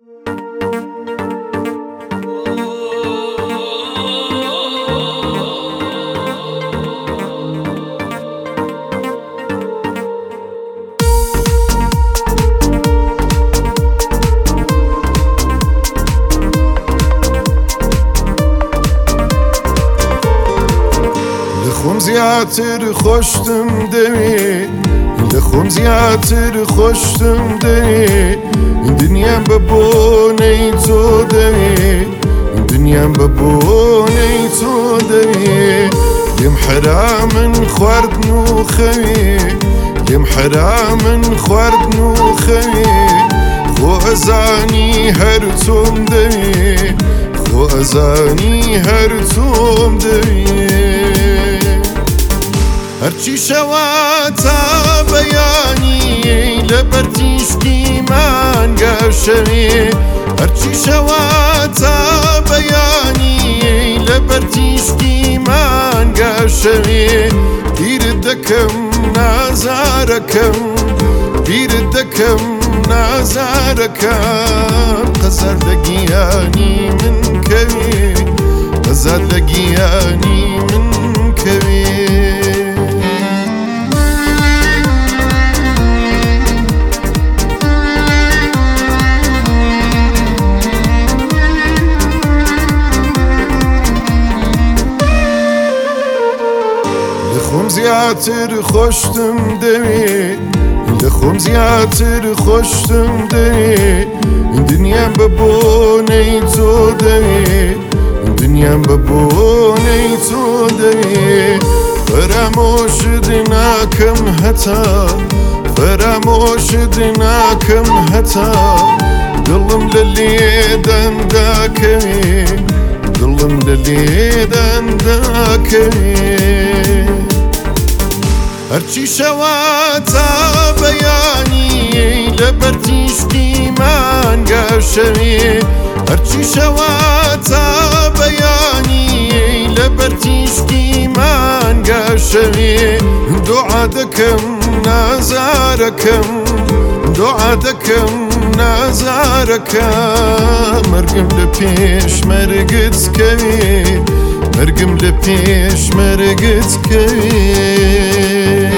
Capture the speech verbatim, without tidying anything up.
لخوم زیاتر خوشتم دوی لخوم زیاتر خوشتم دوی دنیام ببونی تو دوی دنیام ببونی تو دوی یم حرام خوارد نو خوی یم حرام خوارد نو خوی خو ازانی هر توم دوی خو ازانی هر توم دوی هرچی شواتا بیانی لبرتیشکی من گشمی هرچی شواتا بیانی لبرتیشکی من گشمی بیر دکم نازارکم بیر دکم نازارکم قزر لگیانی من کوی قزر لگیانی من کوی لخوم زیاتر خوشتم دوی لخوم زیاتر خوشتم دوی دنیام ببونی تو دوی دنیام ببونی تو دوی فراموش دناکم حتا فراموش دناکم حتا دلم للیدن دا کمی دلم للیدن دا کمی هرچی شواتا بیانی لبرتیشکی من گشمی هرچی شواتا بیانی لبرتیشکی من گشمی دعا دکم نازارکم دعا دکم نازارکم مرگم لپیش مرگت کوی مرگم لپیش مرگت کوی